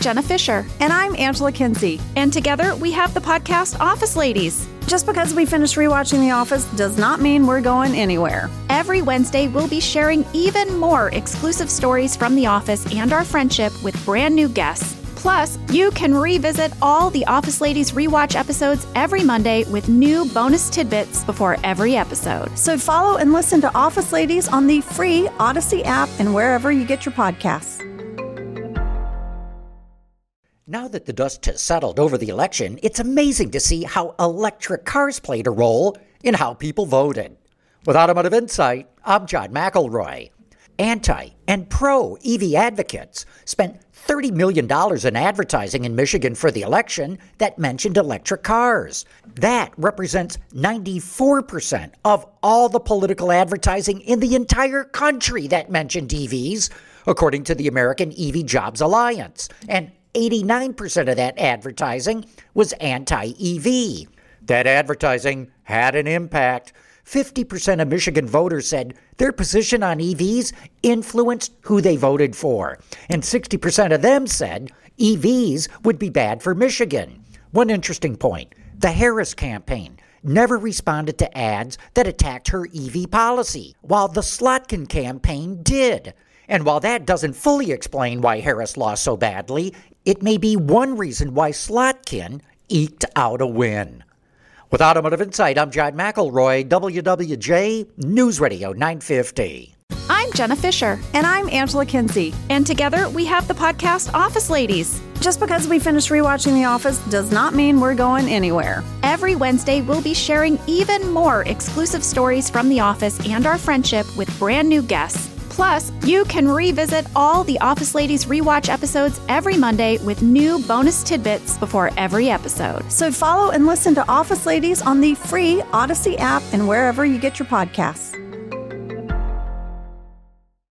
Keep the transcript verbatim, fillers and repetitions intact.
Jenna Fisher. And I'm Angela Kinsey. And together we have the podcast Office Ladies. Just because we finished rewatching The Office does not mean we're going anywhere. Every Wednesday, we'll be sharing even more exclusive stories from The Office and our friendship with brand new guests. Plus, you can revisit all the Office Ladies rewatch episodes every Monday with new bonus tidbits before every episode. So follow and listen to Office Ladies on the free Odyssey app and wherever you get your podcasts. Now that the dust has settled over the election, it's amazing to see how electric cars played a role in how people voted. With Automotive Insight, I'm John McElroy. Anti- and pro-E V advocates spent thirty million dollars in advertising in Michigan for the election that mentioned electric cars. That represents ninety-four percent of all the political advertising in the entire country that mentioned E Vs, according to the American E V Jobs Alliance. And eighty-nine percent of that advertising was anti-E V. That advertising had an impact. fifty percent of Michigan voters said their position on E Vs influenced who they voted for. And sixty percent of them said E Vs would be bad for Michigan. One interesting point, the Harris campaign never responded to ads that attacked her E V policy, while the Slotkin campaign did. And while that doesn't fully explain why Harris lost so badly, it may be one reason why Slotkin eked out a win. With Automotive Insight, I'm John McElroy, W W J News Radio nine fifty. I'm Jenna Fisher. And I'm Angela Kinsey. And together we have the podcast Office Ladies. Just because we finished rewatching The Office does not mean we're going anywhere. Every Wednesday, we'll be sharing even more exclusive stories from The Office and our friendship with brand new guests. Plus, you can revisit all the Office Ladies rewatch episodes every Monday with new bonus tidbits before every episode. So follow and listen to Office Ladies on the free Odyssey app and wherever you get your podcasts.